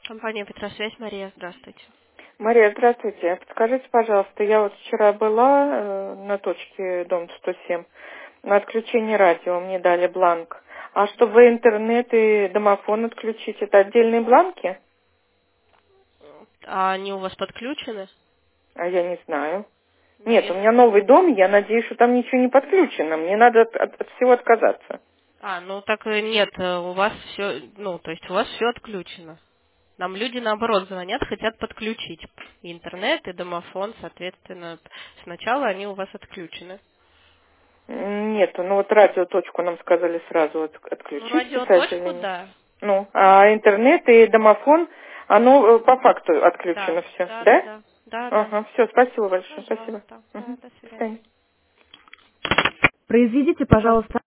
Компания Петросвязь, Мария, здравствуйте. Мария, здравствуйте. Подскажите, пожалуйста, я вот вчера была на точке дом 107, на отключение радио мне дали бланк. А чтобы интернет и домофон отключить, это отдельные бланки? А они у вас подключены? А я не знаю. Ну, Нет, у если... меня новый дом, я надеюсь, что там ничего не подключено. Мне надо от всего отказаться. Ну так нет, у вас все, то есть у вас все отключено. Нам люди, наоборот, звонят, хотят подключить и интернет, и домофон, соответственно. Сначала они у вас отключены. Нет, ну вот радиоточку нам сказали сразу Ну, отключить специально. радиоточку, да. Ну, а интернет и домофон, оно по факту Да, отключено все, да, да, да? да. Да, да. Ага, все, спасибо большое, спасибо. Пожалуйста. Да, Мгм. до До свидания. свидания. Произведите, пожалуйста,